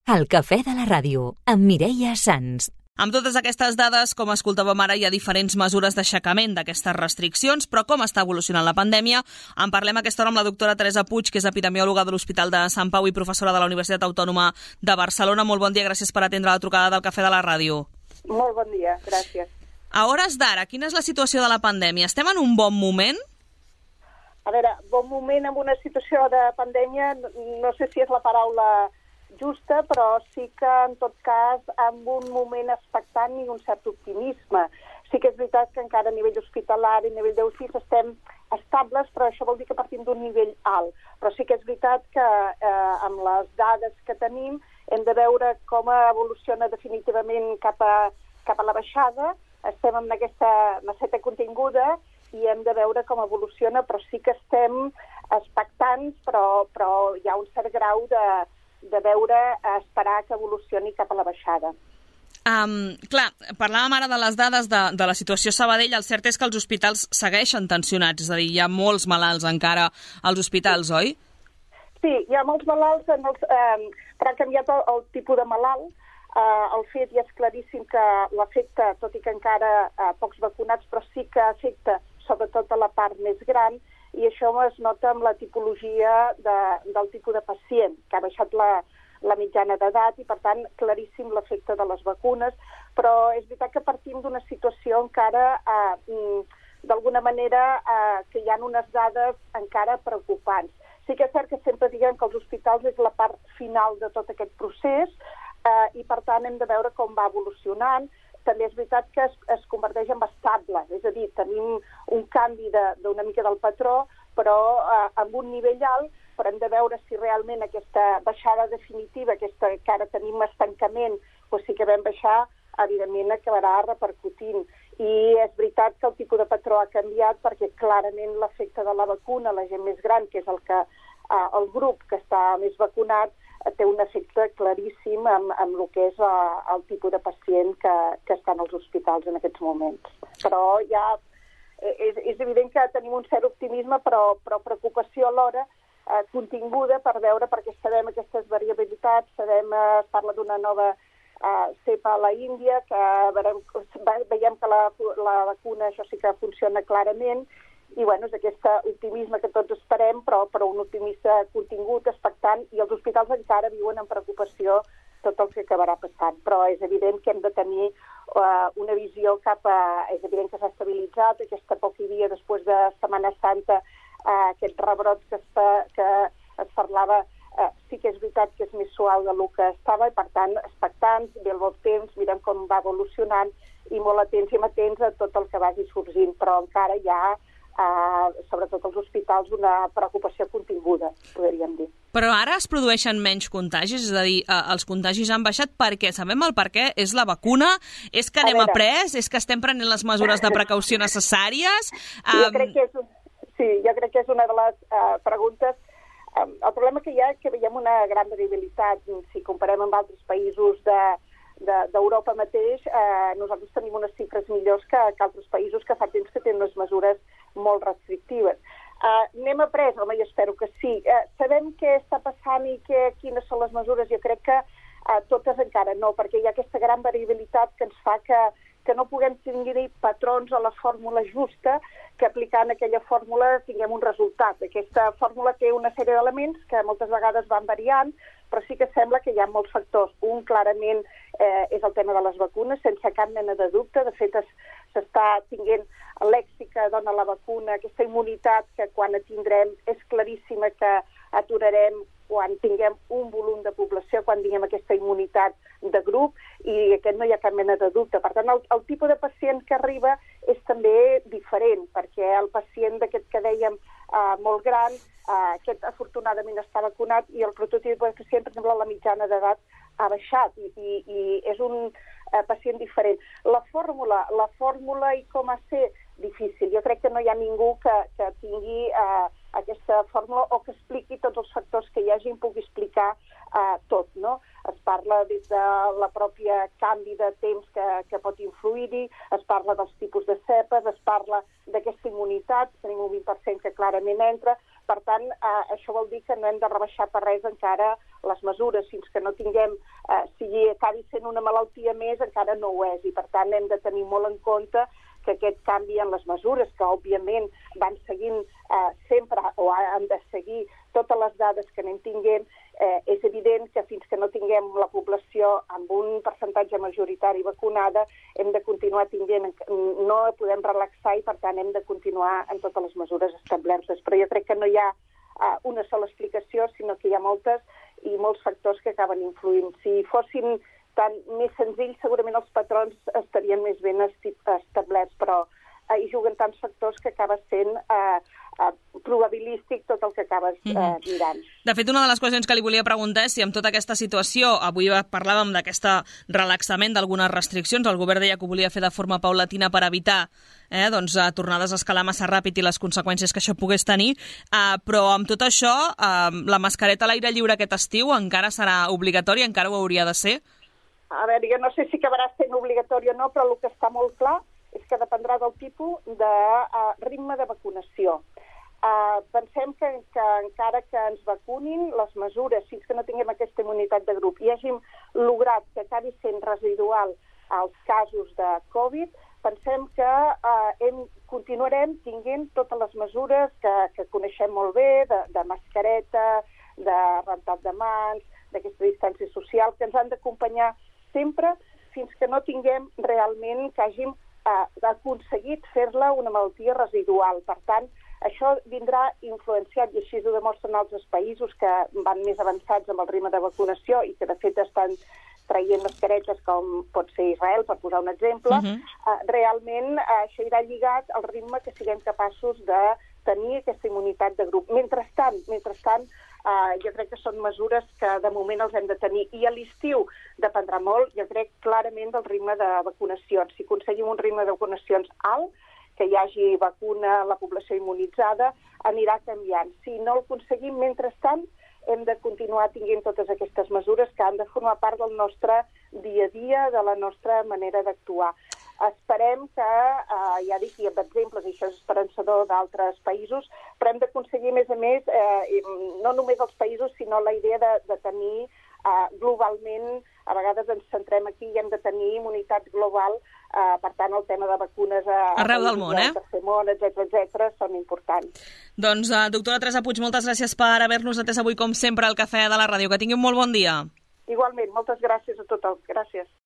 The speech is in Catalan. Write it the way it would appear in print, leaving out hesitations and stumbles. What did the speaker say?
El cafè de la ràdio, amb Mireia Sans. Amb totes aquestes dades, com escoltàvem ara, hi ha diferents mesures d'aixecament d'aquestes restriccions, però com està evolucionant la pandèmia? En parlem a aquesta hora amb la doctora Teresa Puig, que és epidemiòloga de l'Hospital de Sant Pau i professora de la Universitat Autònoma de Barcelona. Molt bon dia, gràcies per atendre la trucada del cafè de la ràdio. Molt bon dia, gràcies. A hores d'ara, quina és la situació de la pandèmia? Estem en un bon moment? A veure, bon moment en una situació de pandèmia, no sé si és la paraula justa, però sí que, en tot cas, en un moment expectant i un cert optimisme. Sí que és veritat que encara a nivell hospitalari, a nivell d'UCIs, estem estables, però això vol dir que partim d'un nivell alt. Però sí que és veritat que amb les dades que tenim hem de veure com evoluciona definitivament cap a la baixada. Estem en aquesta maceta continguda i hem de veure com evoluciona, però sí que estem expectants, però hi ha un cert grau de veure, esperar que evolucioni cap a la baixada. Clar, parlàvem ara de les dades de la situació a Sabadell. El cert és que els hospitals segueixen tensionats, és a dir, hi ha molts malalts encara als hospitals, oi? Sí, hi ha molts malalts, però ha canviat el tipus de malalt. El fet ja és claríssim que l'afecta, tot i que encara pocs vacunats, però sí que afecta sobretot a la part més gran, i això es nota amb la tipologia del tipus de pacient, que ha baixat la mitjana d'edat i, per tant, claríssim l'efecte de les vacunes, però és veritat que partim d'una situació encara, d'alguna manera, que hi ha unes dades encara preocupants. Sí que és cert que sempre diguem que els hospitals és la part final de tot aquest procés i, per tant, hem de veure com va evolucionant. També és veritat que es converteix en estable, és a dir, tenim un canvi d'una mica del patró, però amb un nivell alt, però hem de veure si realment aquesta baixada definitiva, aquesta que ara tenim estancament, doncs sí que vam baixar, evidentment acabarà repercutint. I és veritat que el tipus de patró ha canviat perquè clarament l'efecte de la vacuna, la gent més gran, que és el grup que està més vacunat, té un efecte claríssim amb el que és el tipus de pacient que estan als hospitals en aquests moments. Però ja és evident que tenim un cert optimisme, però preocupació alhora continguda per veure, perquè sabem aquestes variabilitats, es parla d'una nova cepa a la Índia, que veiem que la vacuna, això sí que funciona clarament, i bueno, és aquest optimisme que tots esperem, però un optimisme contingut, expectant, i els hospitals encara viuen en preocupació tot el que acabarà passant. Però és evident que hem de tenir una visió és evident que s'ha estabilitzat, aquesta poc hi havia després de Setmana Santa, aquests rebrots que es parlava, sí que és veritat que és més suau del que estava, i per tant, expectants, ve el bon temps, mirem com va evolucionant, i molt atents i amatents a tot el que vagi sorgint, però encara hi ha sobretot als hospitals, una preocupació continguda, podríem dir. Però ara es produeixen menys contagis? És a dir, els contagis han baixat perquè sabem el per què? És la vacuna? És que anem après? És que estem prenent les mesures de precaució necessàries? Jo crec que és una de les preguntes. El problema que hi ha és que veiem una gran variabilitat. Si comparem amb altres països d'Europa mateix, nosaltres tenim unes xifres millors que altres països que fa temps que tenen unes mesures molt restrictives. N'hem après, home, jo espero que sí. Sabem què està passant i quines són les mesures. Jo crec que totes encara no, perquè hi ha aquesta gran variabilitat que ens fa que no puguem tenir patrons a la fórmula justa, que aplicant aquella fórmula tinguem un resultat. Aquesta fórmula té una sèrie d'elements que moltes vegades van variant, però sí que sembla que hi ha molts factors. Un, clarament, és el tema de les vacunes, sense cap mena de dubte. De fet, s'està tinguent l'èxit que dona la vacuna, aquesta immunitat que quan la tindrem és claríssima que aturarem quan tinguem un volum de població, quan tinguem aquesta immunitat de grup, i aquest no hi ha cap mena de dubte. Per tant, el tipus de pacient que arriba és també diferent, perquè el pacient d'aquest que dèiem molt gran, aquest afortunadament està vacunat, i el prototip de pacient, per exemple, la mitjana d'edat ha baixat, i és un pacient diferent. La fórmula i com ha de ser difícil. Jo crec que no hi ha ningú que tingui aquesta fórmula o que expliqui tots els factors que hi hagi i pugui explicar tot, no? Es parla des de la pròpia canvi de temps que pot influir-hi, es parla dels tipus de cepes, es parla d'aquesta immunitat, tenim un 20% que clarament entra, per tant, això vol dir que no hem de rebaixar per res encara les mesures, fins que no tinguem, si acabi sent una malaltia més, encara no ho és, i per tant hem de tenir molt en compte que aquest canvi en les mesures, que òbviament van seguint sempre o han de seguir totes les dades que anem tinguent, és evident que fins que no tinguem la població amb un percentatge majoritari vacunada hem de continuar tinguent, no podem relaxar i per tant hem de continuar en totes les mesures establertes. Però jo crec que no hi ha una sola explicació, sinó que hi ha moltes i molts factors que acaben influint. Si fossin tan més senzills, segurament els patrons estarien més ben establerts, però hi juguen tants factors que acaba sent probabilístic tot el que acabes mirant. De fet, una de les qüestions que li volia preguntar és si amb tota aquesta situació, avui parlàvem d'aquest relaxament d'algunes restriccions, el govern deia que ho volia fer de forma paulatina per evitar tornades a escalar massa ràpid i les conseqüències que això pogués tenir, però amb tot això, la mascareta a l'aire lliure aquest estiu encara serà obligatòria, encara ho hauria de ser? A veure, jo no sé si acabarà sent obligatori o no, però el que està molt clar és que dependrà del tipus de ritme de vacunació. Pensem que encara que ens vacunin, les mesures, fins que no tinguem aquesta immunitat de grup i hàgim lograt que acabi sent residual els casos de Covid, pensem que continuarem tinguent totes les mesures que coneixem molt bé, de mascareta, de rentat de mans, d'aquesta distància social, que ens han d'acompanyar sempre fins que no tinguem realment que hàgim aconseguit fer-la una malaltia residual. Per tant, això vindrà influenciat, i així ho demostren altres països que van més avançats amb el ritme de vacunació i que de fet estan traient mascaretes, com pot ser Israel, per posar un exemple. Realment això irà lligat al ritme que siguem capaços de tenir aquesta immunitat de grup. Mentrestant, jo crec que són mesures que de moment els hem de tenir. I a l'estiu dependrà molt, jo crec, clarament del ritme de vacunacions. Si aconseguim un ritme de vacunacions alt, que hi hagi vacuna, la població immunitzada, anirà canviant. Si no el aconseguim, mentrestant, hem de continuar tinguent totes aquestes mesures que han de formar part del nostre dia a dia, de la nostra manera d'actuar. Esperem que, ja dic, hi ha exemples, i això és esperançador d'altres països, però hem d'aconseguir, a més, no només els països, sinó la idea de tenir globalment, a vegades ens centrem aquí i hem de tenir immunitat global, per tant el tema de vacunes arreu del món, etcètera, són importants. Doncs, doctora Teresa Puig, moltes gràcies per haver-nos atès avui, com sempre, al Cafè de la Ràdio. Que tingui un molt bon dia. Igualment, moltes gràcies a tothom. Gràcies.